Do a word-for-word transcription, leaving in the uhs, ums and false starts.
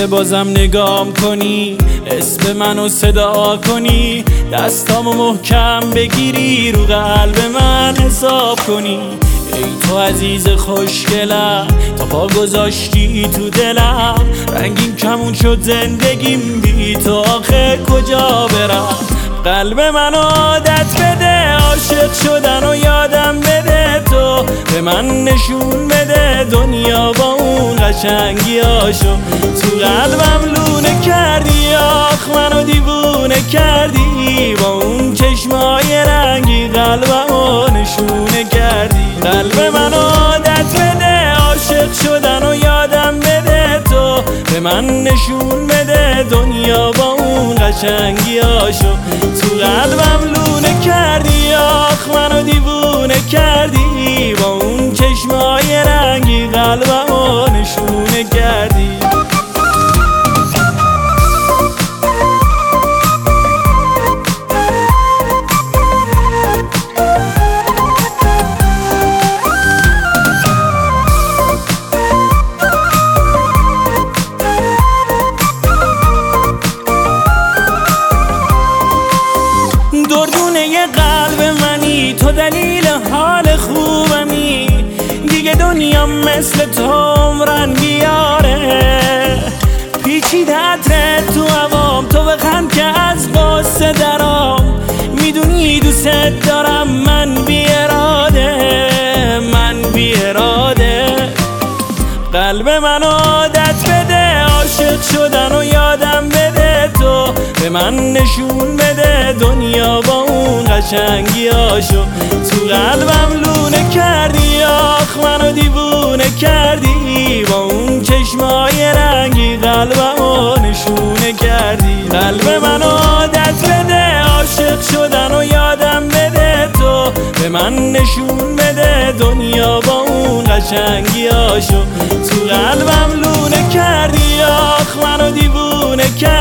بازم نگام کنی، اسم منو صدا کنی، دستامو محکم بگیری، رو قلب من حساب کنی. ای تو عزیز خوشگلم، تا پا گذاشتی تو دلم، رنگین کمون شد زندگیم، بی تو آخه کجا برم؟ قلب من عادت بده، عاشق شدن و یادم بده، تو به من نشون بده دنیا با اون قشنگیاشو. تو قلبم لونه کردی، آخ منو دیوونه کردی، با اون چشمای رنگی قلبمو نشونه کردی. قلب من عادت بده، عاشق شدن و یادم بده، تو به من نشون بده دنیا با اون قشنگیاشو. تو قلبم لونه کردی، آخ منو دیوونه کردی، با اون چشمای رنگی قلبمو نشونه کردی. دردونه قلب منی، تو دلیل حال خوبمی، دیگه دنیا مثل تو عمرن بیاره. پیچیده عطرت تو هوام، تو بخند که از قصه درام، میدونی دوست دارم من بی اراده، من بی اراده. قلب من عادت بده، عاشق شدن و یادم بده، تو به من نشون بده دنیا با اون قشنگیاشو. تو قلبم لونه کردی، آخ منو دیوونه کردی، با اون چشمای رنگی قلبمو نشونه کردی. قلب من عادت بده، عاشق شدن و یادم بده، تو به من نشون بده دنیا با اون قشنگیاشو. تو قلبم لونه کردی، آخ منو دیوونه کردی.